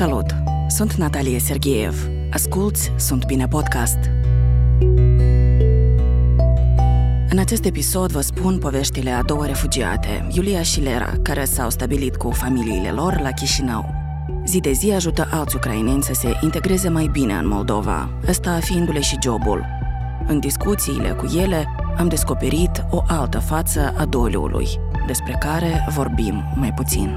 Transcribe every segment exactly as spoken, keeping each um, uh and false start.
Salut! Sunt Natalia Sergeev. Asculți Sunt Bine Podcast. În acest episod vă spun poveștile a două refugiate, Iulia și Lera, care s-au stabilit cu familiile lor la Chișinău. Zi de zi ajută alți ucraineni să se integreze mai bine în Moldova, ăsta fiindu-le și jobul. În discuțiile cu ele am descoperit o altă față a doliului, despre care vorbim mai puțin.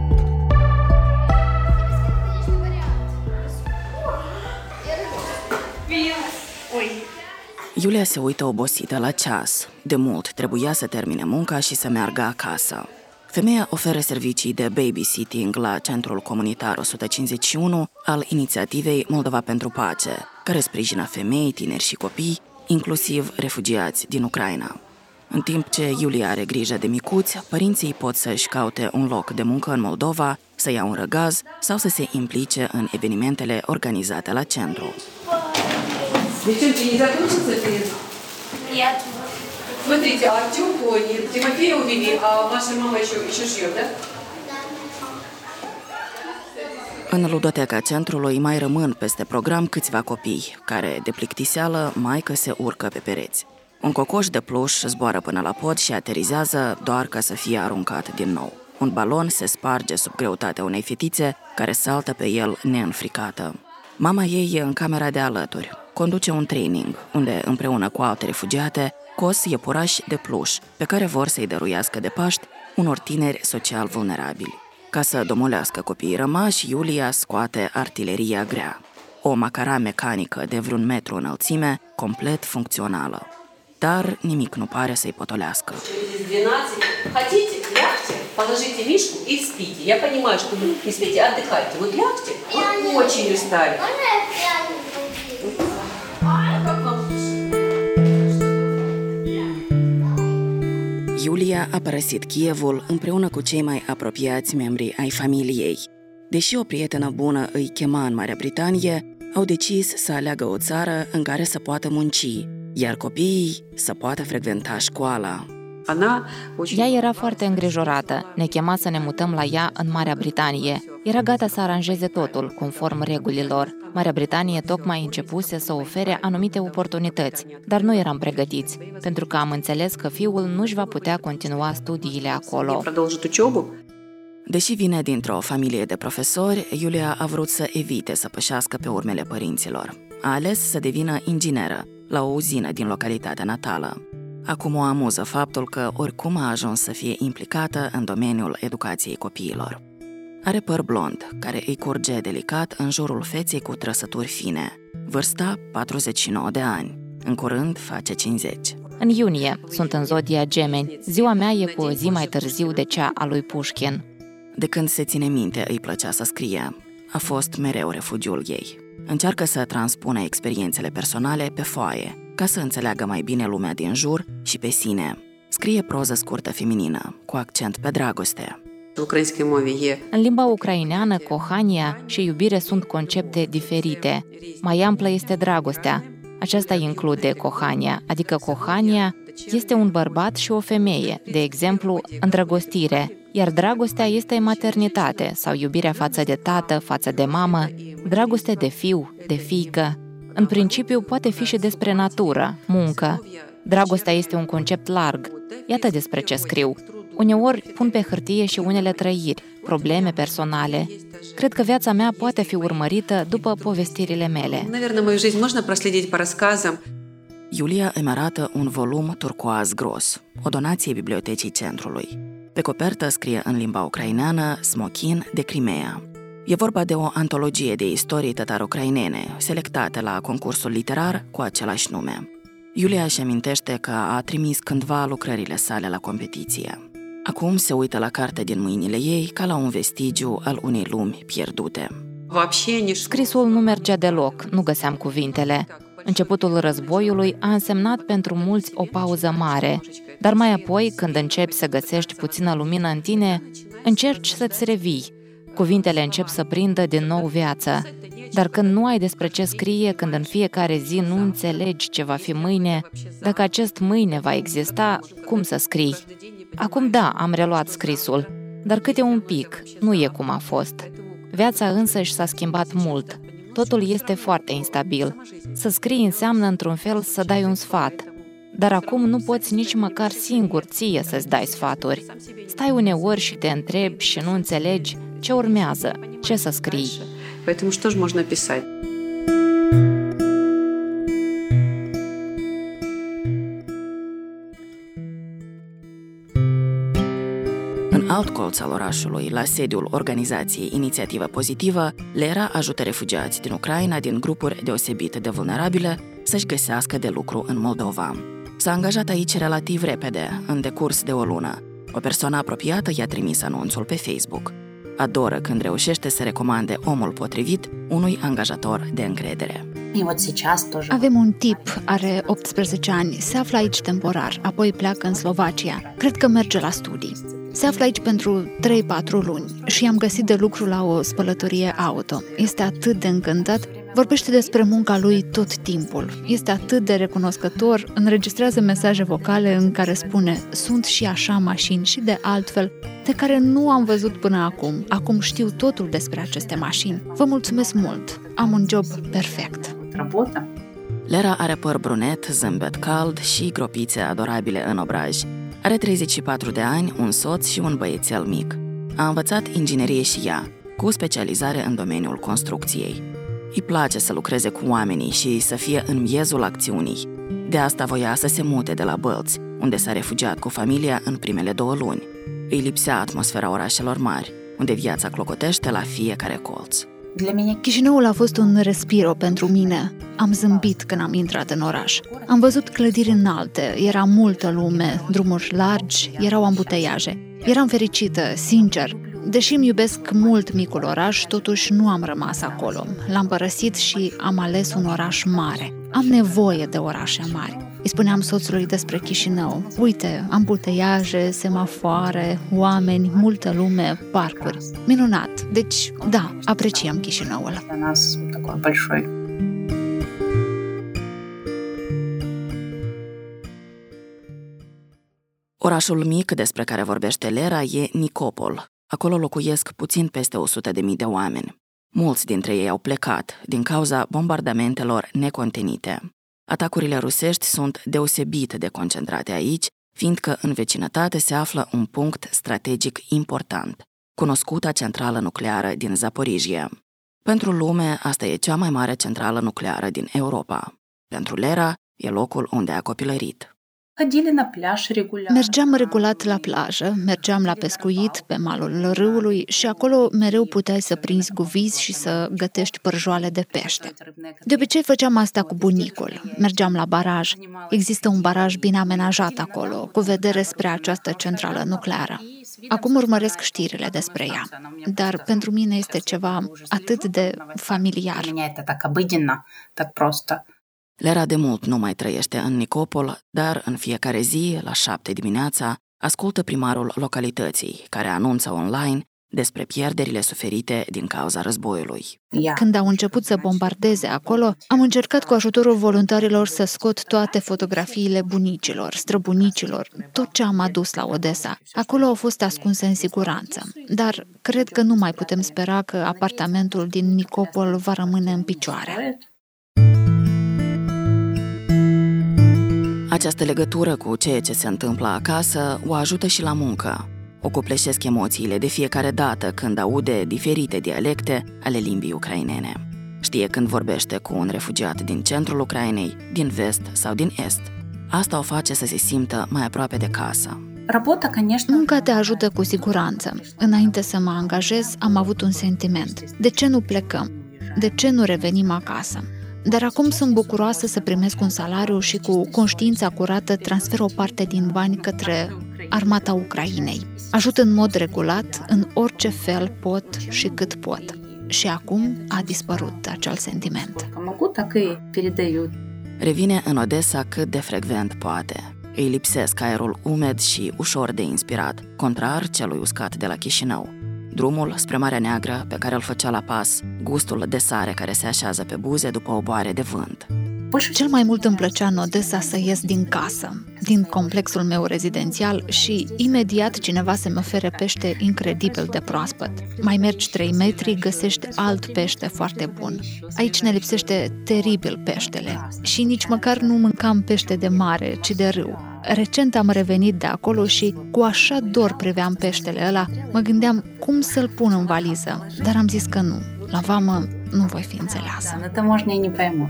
Iulia se uită obosită la ceas. De mult trebuia să termine munca și să meargă acasă. Femeia oferă servicii de babysitting la Centrul Comunitar o sută cincizeci și unu al inițiativei Moldova pentru Pace, care sprijină femei, tineri și copii, inclusiv refugiați din Ucraina. În timp ce Iulia are grijă de micuți, părinții pot să-și caute un loc de muncă în Moldova, să ia un răgaz sau să se implice în evenimentele organizate la centru. Девчонки, не закончился фильм? Нет. Смотрите, а Артём гонит, Тимофея увели, а ваша мама еще, еще шьет, да? În ludoteca centrului mai rămân peste program câțiva copii, care, de plictiseală, maică se urcă pe pereți. Un cocoș de pluș zboară până la pod și aterizează doar ca să fie aruncat din nou. Un balon se sparge sub greutatea unei fetițe care saltă pe el neînfricată. Mama ei e în camera de alături. Conduce un training, unde, împreună cu alte refugiate, cos iepurași de pluș, pe care vor să-i dăruiască de Paști unor tineri social vulnerabili. Ca să domolească copiii rămași, Iulia scoate artileria grea. O macara mecanică de vreun metru înălțime, complet funcțională. Dar nimic nu pare să-i potolească. Хотите, лягте, положите Мишку и спите. Я понимаю, что вы не спите, отдыхайте. Вот лягте, вы очень устали. Iulia a părăsit Kievul împreună cu cei mai apropiați membri ai familiei. Deși o prietenă bună îi chema în Marea Britanie, au decis să aleagă o țară în care să poată munci, iar copiii să poată frecventa școala. Ea era foarte îngrijorată, ne chema să ne mutăm la ea în Marea Britanie. Era gata să aranjeze totul, conform regulilor. Marea Britanie tocmai începuse să ofere anumite oportunități, dar nu eram pregătiți, pentru că am înțeles că fiul nu-și va putea continua studiile acolo. Deși vine dintr-o familie de profesori, Iulia a vrut să evite să pășească pe urmele părinților. A ales să devină ingineră la o uzină din localitatea natală. Acum o amuză faptul că oricum a ajuns să fie implicată în domeniul educației copiilor. Are păr blond, care îi curge delicat în jurul feței cu trăsături fine. Vârsta patruzeci și nouă de ani. În curând face cincizeci. În iunie sunt în zodia Gemeni. Ziua mea e cu o zi mai târziu de cea a lui Pușkin. De când se ține minte, îi plăcea să scrie. A fost mereu refugiul ei. Încearcă să transpună experiențele personale pe foaie, ca să înțeleagă mai bine lumea din jur și pe sine. Scrie proză scurtă feminină, cu accent pe dragoste. În limba ucraineană, kohania și iubire sunt concepte diferite. Mai amplă este dragostea. Aceasta include kohania, adică kohania este un bărbat și o femeie, de exemplu, îndrăgostire, iar dragostea este maternitate sau iubirea față de tată, față de mamă, dragoste de fiu, de fiică. În principiu, poate fi și despre natură, muncă. Dragostea este un concept larg. Iată despre ce scriu. Uneori pun pe hârtie și unele trăiri, probleme personale. Cred că viața mea poate fi urmărită după povestirile mele. Iulia îmi arată un volum turcoaz gros, o donație bibliotecii centrului. Pe copertă scrie în limba ucraineană Smochin de Crimea. E vorba de o antologie de istorii tătar-ucrainene, selectate la concursul literar cu același nume. Iulia își amintește că a trimis cândva lucrările sale la competiție. Acum se uită la cartea din mâinile ei ca la un vestigiu al unei lumi pierdute. Scrisul nu mergea deloc, nu găseam cuvintele. Începutul războiului a însemnat pentru mulți o pauză mare, dar mai apoi, când începi să găsești puțină lumină în tine, încerci să-ți revii. Cuvintele încep să prindă din nou viață. Dar când nu ai despre ce scrie, când în fiecare zi nu înțelegi ce va fi mâine, dacă acest mâine va exista, cum să scrii? Acum da, am reluat scrisul, dar câte un pic, nu e cum a fost. Viața însăși s-a schimbat mult. Totul este foarte instabil. Să scrii înseamnă, într-un fel, să dai un sfat. Dar acum nu poți nici măcar singur ție să-ți dai sfaturi. Stai uneori și te întrebi și nu înțelegi ce urmează, ce să scrii. Поэтому что же можно писать? În alt colț al orașului, la sediul organizației Inițiativă Pozitivă, Lera ajută refugiați din Ucraina din grupuri deosebit de vulnerabile să-și găsească de lucru în Moldova. S-a angajat aici relativ repede, în decurs de o lună. O persoană apropiată i-a trimis anunțul pe Facebook. Adoră când reușește să recomande omul potrivit unui angajator de încredere. Avem un tip, are optsprezece ani, se află aici temporar, apoi pleacă în Slovacia. Cred că merge la studii. Se află aici pentru trei patru luni și i-am găsit de lucru la o spălătorie auto. Este atât de încântat, vorbește despre munca lui tot timpul. Este atât de recunoscător, înregistrează mesaje vocale în care spune: sunt și așa mașini și de altfel, de care nu am văzut până acum. Acum știu totul despre aceste mașini. Vă mulțumesc mult, am un job perfect. Lera are păr brunet, zâmbet cald și gropițe adorabile în obraj. Are treizeci și patru de ani, un soț și un băiețel mic. A învățat inginerie și ea, cu specializare în domeniul construcției. Îi place să lucreze cu oamenii și să fie în miezul acțiunii. De asta voia să se mute de la Bălți, unde s-a refugiat cu familia în primele două luni. Îi lipsea atmosfera orașelor mari, unde viața clocotește la fiecare colț. Chișinăul a fost un respiro pentru mine. Am zâmbit când am intrat în oraș. Am văzut clădiri înalte, era multă lume, drumuri largi, erau ambuteiaje. Eram fericită, sincer. Deși îmi iubesc mult micul oraș, totuși nu am rămas acolo. L-am părăsit și am ales un oraș mare. Am nevoie de orașe mari. Îi spuneam soțului despre Chișinău. Uite, ambuteiaje, semafoare, oameni, multă lume, parcuri. Minunat! Deci, da, apreciem Chișinăul. Orașul mic despre care vorbește Lera e Nicopol. Acolo locuiesc puțin peste o sută de mii de oameni. Mulți dintre ei au plecat din cauza bombardamentelor necontenite. Atacurile rusești sunt deosebit de concentrate aici, fiindcă în vecinătate se află un punct strategic important, cunoscuta centrală nucleară din Zaporijie. Pentru lume, asta e cea mai mare centrală nucleară din Europa. Pentru Lera, e locul unde a copilărit. Mergeam regulat la plajă, mergeam la pescuit pe malul râului și acolo mereu puteai să prinzi guvizi și să gătești părjoale de pește. De obicei făceam asta cu bunicul. Mergeam la baraj. Există un baraj bine amenajat acolo, cu vedere spre această centrală nucleară. Acum urmăresc știrile despre ea, dar pentru mine este ceva atât de familiar. Lera de mult nu mai trăiește în Nicopol, dar în fiecare zi, la șapte dimineața, ascultă primarul localității, care anunță online despre pierderile suferite din cauza războiului. Când au început să bombardeze acolo, am încercat cu ajutorul voluntarilor să scot toate fotografiile bunicilor, străbunicilor, tot ce am adus la Odessa. Acolo au fost ascunse în siguranță, dar cred că nu mai putem spera că apartamentul din Nicopol va rămâne în picioare. Această legătură cu ceea ce se întâmplă acasă o ajută și la muncă. O copleșesc emoțiile de fiecare dată când aude diferite dialecte ale limbii ucrainene. Știe când vorbește cu un refugiat din centrul Ucrainei, din vest sau din est. Asta o face să se simtă mai aproape de casă. Munca te ajută cu siguranță. Înainte să mă angajez, am avut un sentiment. De ce nu plecăm? De ce nu revenim acasă? Dar acum sunt bucuroasă să primesc un salariu și cu conștiința curată transfer o parte din bani către armata Ucrainei. Ajut în mod regulat, în orice fel pot și cât pot. Și acum a dispărut acel sentiment. Revine în Odessa cât de frecvent poate. Îi lipsesc aerul umed și ușor de inspirat, contrar celui uscat de la Chișinău. Drumul spre Marea Neagră, pe care îl făcea la pas, gustul de sare care se așează pe buze după o boare de vânt. Cel mai mult îmi plăcea în Odessa să ies din casă, din complexul meu rezidențial și imediat cineva să-mi ofere pește incredibil de proaspăt. Mai mergi trei metri, găsești alt pește foarte bun. Aici ne lipsește teribil peștele și nici măcar nu mâncam pește de mare, ci de râu. Recent am revenit de acolo și cu așa dor priveam peștele ăla, mă gândeam cum să-l pun în valiză, dar am zis că nu. La vamă nu voi fi înțeleasă. Это можно и не пойму.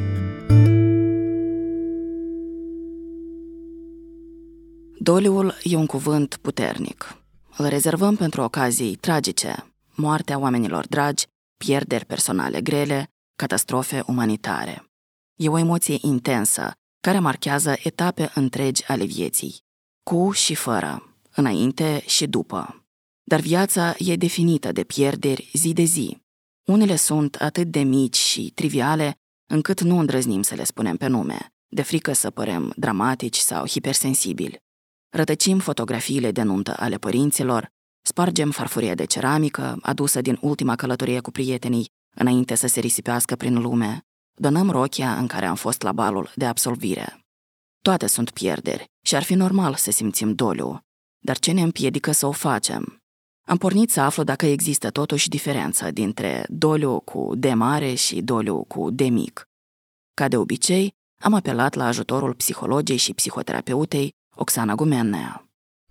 Doliul e un cuvânt puternic. Îl rezervăm pentru ocazii tragice, moartea oamenilor dragi, pierderi personale grele, catastrofe umanitare. E o emoție intensă, care marchează etape întregi ale vieții, cu și fără, înainte și după. Dar viața e definită de pierderi zi de zi. Unele sunt atât de mici și triviale, încât nu îndrăznim să le spunem pe nume, de frică să părem dramatici sau hipersensibili. Rătăcim fotografiile de nuntă ale părinților, spargem farfuria de ceramică adusă din ultima călătorie cu prietenii, înainte să se risipească prin lume, donăm rochia în care am fost la balul de absolvire. Toate sunt pierderi și ar fi normal să simțim doliu, dar ce ne împiedică să o facem? Am pornit să aflu dacă există totuși diferență dintre doliu cu D mare și doliu cu D mic. Ca de obicei, am apelat la ajutorul psihologei și psihoterapeutei Oxana Gumennea.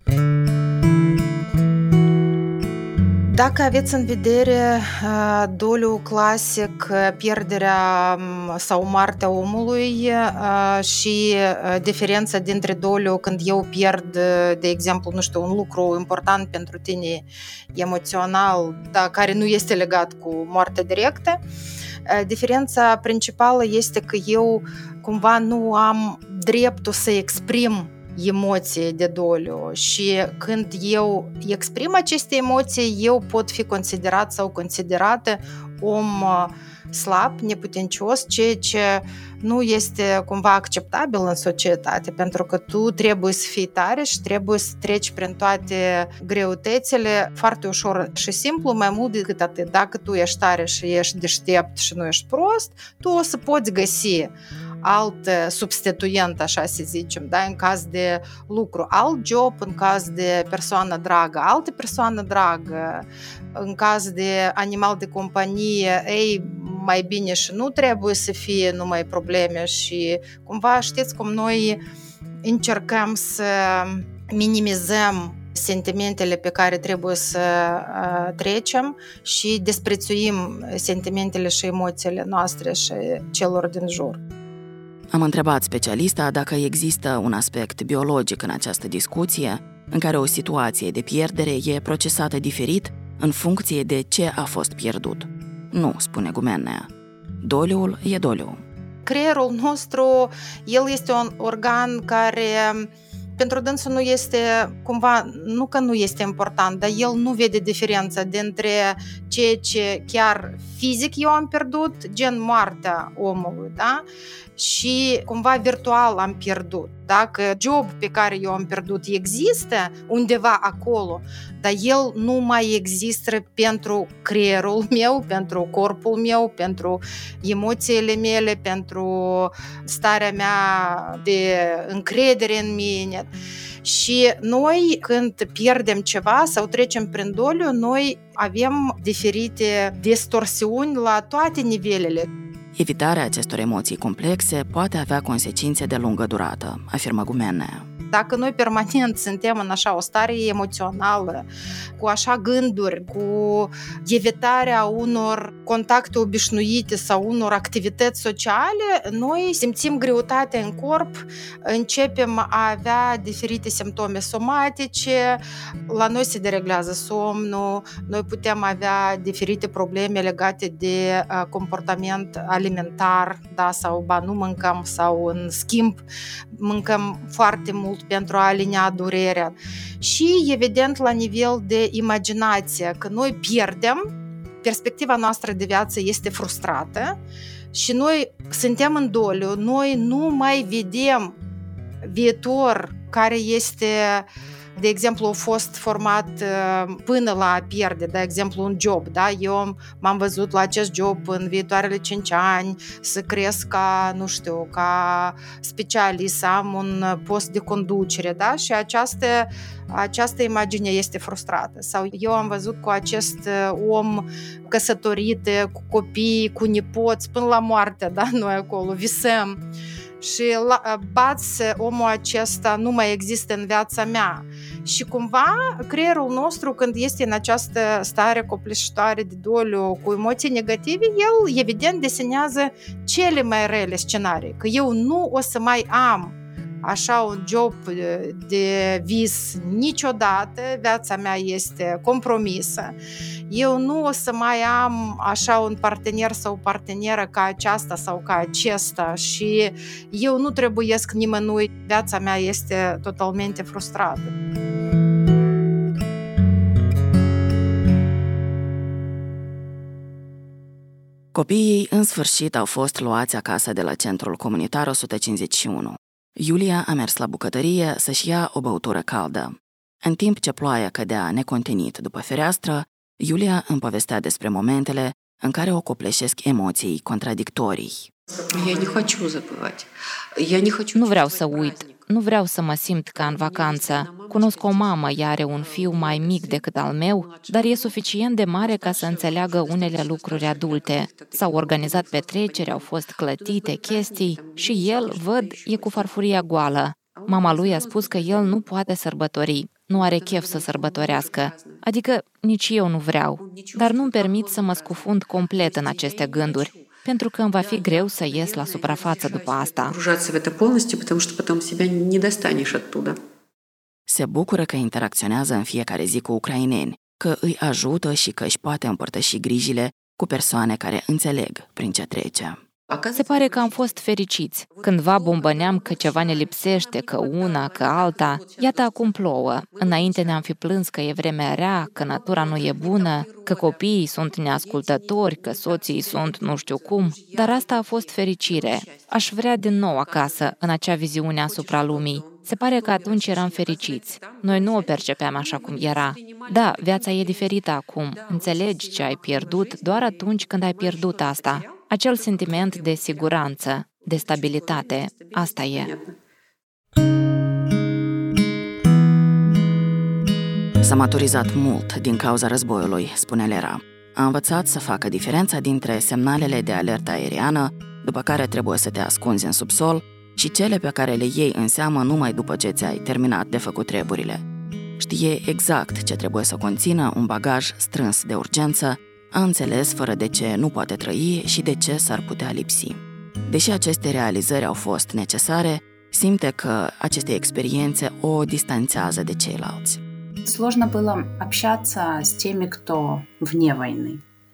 Dacă aveți în vedere doliul clasic, pierderea sau moartea omului și diferența dintre doliu când eu pierd, de exemplu, nu știu, un lucru important pentru tine emoțional, dar care nu este legat cu moartea directă, diferența principală este că eu cumva nu am dreptul să exprim emoții de doliu și când eu exprim aceste emoții, eu pot fi considerat sau considerată om slab, neputincios, ceea ce nu este cumva acceptabil în societate, pentru că tu trebuie să fii tare și trebuie să treci prin toate greutățile foarte ușor și simplu, mai mult decât atât. Dacă tu ești tare și ești deștept și nu ești prost, tu o să poți găsi alt substituent, așa să zicem, da? În caz de lucru, alt job, în caz de persoană dragă, altă persoană dragă, în caz de animal de companie, ei, mai bine și nu trebuie să fie numai probleme și cumva știți cum noi încercăm să minimizăm sentimentele pe care trebuie să uh, trecem și desprețuim sentimentele și emoțiile noastre și celor din jur. Am întrebat specialista dacă există un aspect biologic în această discuție, în care o situație de pierdere e procesată diferit în funcție de ce a fost pierdut. Nu, spune Gumennea. Doliul e doliu. Creierul nostru, el este un organ care pentru dânsul nu este, cumva, nu că nu este important, dar el nu vede diferența dintre ceea ce chiar fizic eu am pierdut, gen moartea omului, da? Și cumva virtual am pierdut. Dacă job pe care eu am pierdut există undeva acolo, dar el nu mai există pentru creierul meu, pentru corpul meu, pentru emoțiile mele, pentru starea mea de încredere în mine. Și noi, când pierdem ceva sau trecem prin doliu, noi avem diferite distorsiuni la toate nivelele. Evitarea acestor emoții complexe poate avea consecințe de lungă durată, afirmă Gumennea. Dacă noi permanent suntem în așa o stare emoțională, cu așa gânduri, cu evitarea unor contacte obișnuite sau unor activități sociale, noi simțim greutate în corp, începem a avea diferite simptome somatice, la noi se dereglează somnul, noi putem avea diferite probleme legate de comportament alimentar, da, sau ba nu mâncăm sau în schimb mâncăm foarte mult pentru a alinea durerea. Și evident la nivel de imaginație, că noi pierdem, perspectiva noastră de viață este frustrată și noi suntem în doliu, noi nu mai vedem viitor care este de exemplu, a fost format până la a pierde, de exemplu, un job. Da? Eu m-am văzut la acest job în viitoarele cinci ani să cresc ca, nu știu, ca specialist, să am un post de conducere, da? Și această, această imagine este frustrată. Sau eu am văzut cu acest om căsătorit, cu copii, cu nepoți, până la moarte, da? Noi acolo visăm. Și baț, omul acesta nu mai există în viața mea. Și cumva creierul nostru, când este în această stare copleșitoare de doliu, cu emoții negative, el evident desenează cele mai rele scenarii. Că eu nu o să mai am așa un job de vis niciodată, viața mea este compromisă. Eu nu o să mai am așa un partener sau o parteneră ca aceasta sau ca acesta și eu nu trebuiesc nimănui, viața mea este totalmente frustrată. Copiii în sfârșit au fost luați acasă de la centrul comunitar o sută cincizeci și unu. Iulia a mers la bucătărie să-și ia o băutură caldă. În timp ce ploaia cădea necontenit după fereastră, Iulia îmi povestea despre momentele în care o copleșesc emoții contradictorii. Nu vreau să uit, nu vreau să mă simt ca în vacanță. Cunosc o mamă, ea are un fiu mai mic decât al meu, dar e suficient de mare ca să înțeleagă unele lucruri adulte. S-au organizat petreceri, au fost clătite chestii și el, văd, e cu farfuria goală. Mama lui a spus că el nu poate sărbători, nu are chef să sărbătorească, adică nici eu nu vreau, dar nu-mi permit să mă scufund complet în aceste gânduri, pentru că îmi va fi greu să ies la suprafață după asta. Se bucură că interacționează în fiecare zi cu ucraineni, că îi ajută și că își poate împărtăși grijile cu persoane care înțeleg prin ce trece. Se pare că am fost fericiți. Cândva bombăneam că ceva ne lipsește, că una, că alta. Iată acum plouă. Înainte ne-am fi plâns că e vremea rea, că natura nu e bună, că copiii sunt neascultători, că soții sunt nu știu cum. Dar asta a fost fericire. Aș vrea din nou acasă, în acea viziune asupra lumii. Se pare că atunci eram fericiți. Noi nu o percepeam așa cum era. Da, viața e diferită acum. Înțelegi ce ai pierdut doar atunci când ai pierdut asta. Acel sentiment de siguranță, de stabilitate, asta e. S-a maturizat mult din cauza războiului, spune Lera. A învățat să facă diferența dintre semnalele de alertă aeriană, după care trebuie să te ascunzi în subsol, și cele pe care le iei în seamă numai după ce ți-ai terminat de făcut treburile. Știe exact ce trebuie să conțină un bagaj strâns de urgență, a înțeles fără de ce nu poate trăi și de ce s-ar putea lipsi. Deși aceste realizări au fost necesare, simte că aceste experiențe o distanțează de ceilalți. Сложно было общаться с temi, кто вне войны.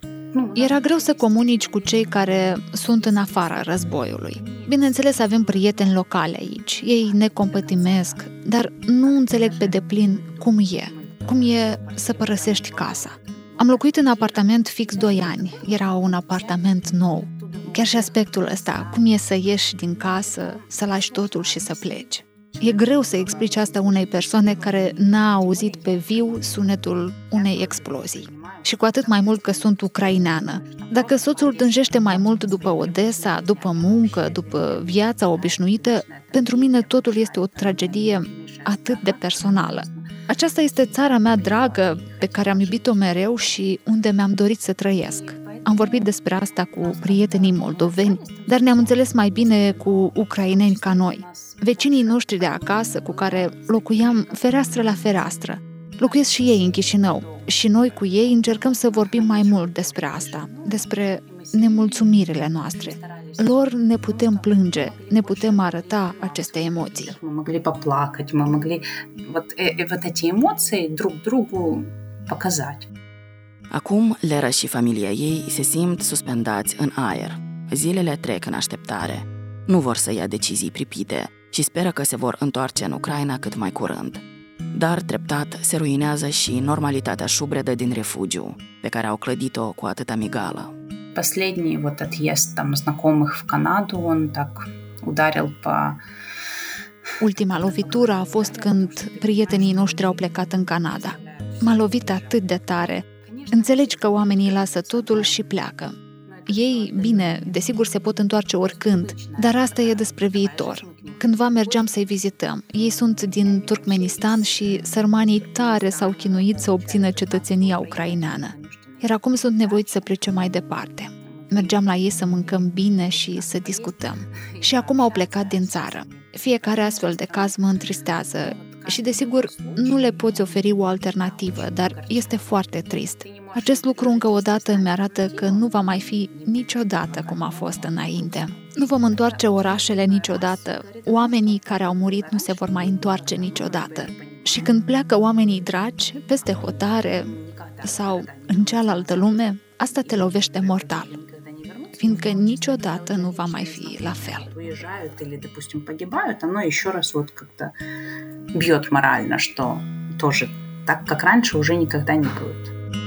Era greu să comunici cu cei care sunt în afara războiului. Bineînțeles, avem prieteni locali aici, ei ne compătimesc, dar nu înțeleg pe deplin cum e, cum e să părăsești casa. Am locuit în apartament fix doi ani, era un apartament nou. Chiar și aspectul ăsta, cum e să ieși din casă, să lași totul și să pleci. E greu să explici asta unei persoane care n-a auzit pe viu sunetul unei explozii. Și cu atât mai mult că sunt ucraineană. Dacă soțul tânjește mai mult după Odessa, după muncă, după viața obișnuită, pentru mine totul este o tragedie atât de personală. Aceasta este țara mea dragă, pe care am iubit-o mereu și unde mi-am dorit să trăiesc. Am vorbit despre asta cu prietenii moldoveni, dar ne-am înțeles mai bine cu ucraineni ca noi. Vecinii noștri de acasă, cu care locuiam fereastră la fereastră. Locuiesc și ei în Chișinău și noi cu ei încercăm să vorbim mai mult despre asta, despre nemulțumirile noastre. Lor ne putem plânge, ne putem arăta aceste emoții. Мы могли поплакать, мы могли вот, вот эти эмоции друг другу показать. Acum, Lera și familia ei se simt suspendați în aer. Zilele trec în așteptare. Nu vor să ia decizii pripite și speră că se vor întoarce în Ucraina cât mai curând. Dar, treptat, se ruinează și normalitatea șubredă din refugiu, pe care au clădit-o cu atâta migală. Последний вот отъезд там знакомых в Канаду, он так ударил по Ultima lovitură a fost când prietenii noștri au plecat în Canada. M-a lovit atât de tare. Înțelegi că oamenii lasă totul și pleacă. Ei, bine, desigur se pot întoarce oricând, dar asta e despre viitor. Cândva mergeam să-i vizităm. Ei sunt din Turkmenistan și sărmanii tare s-au chinuit să obțină cetățenia ucraineană. Iar acum sunt nevoiți să plece mai departe. Mergeam la ei să mâncăm bine și să discutăm. Și acum au plecat din țară. Fiecare astfel de caz mă întristează și, desigur, nu le poți oferi o alternativă, dar este foarte trist. Acest lucru încă o dată îmi arată că nu va mai fi niciodată cum a fost înainte. Nu vom întoarce orașele niciodată. Oamenii care au murit nu se vor mai întoarce niciodată. Și când pleacă oamenii dragi, peste hotare sau în cealaltă lume, asta te lovește mortal, fiindcă niciodată nu va mai fi la fel. Или, допустим, погибают, оно еще раз вот как-то бьет морально, что тоже так, как раньше, уже никогда не будет.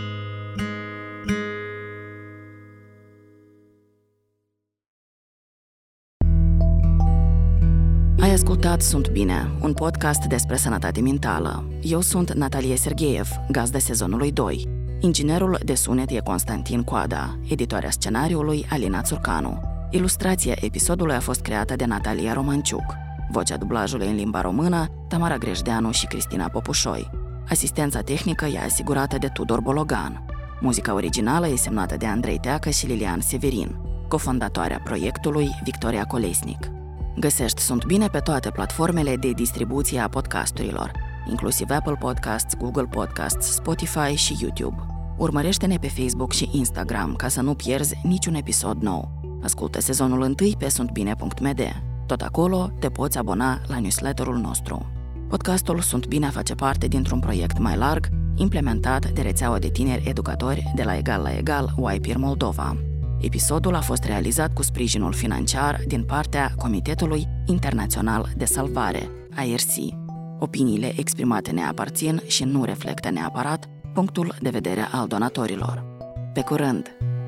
Ai ascultat Sunt Bine, un podcast despre sănătate mentală. Eu sunt Natalia Sergeev, gazda sezonului doi. Inginerul de sunet e Constantin Coada, editoarea scenariului Alina Țurcanu. Ilustrația episodului a fost creată de Natalia Romanciuc. Vocea dublajului în limba română, Tamara Grejdeanu și Cristina Popușoi. Asistența tehnică e asigurată de Tudor Bologan. Muzica originală e semnată de Andrei Teacă și Lilian Severin. Cofondatoarea proiectului, Victoria Colesnic. Găsești Sunt Bine pe toate platformele de distribuție a podcasturilor, inclusiv Apple Podcasts, Google Podcasts, Spotify și YouTube. Urmărește-ne pe Facebook și Instagram ca să nu pierzi niciun episod nou. Ascultă sezonul întâi pe suntbine punct m d. Tot acolo te poți abona la newsletterul nostru. Podcastul Sunt Bine face parte dintr-un proiect mai larg, implementat de rețeaua de tineri educatori de la Egal la Egal Y P R Moldova. Episodul a fost realizat cu sprijinul financiar din partea Comitetului Internațional de Salvare, I R C. Opiniile exprimate ne aparțin și nu reflectă neapărat punctul de vedere al donatorilor. Pe curând!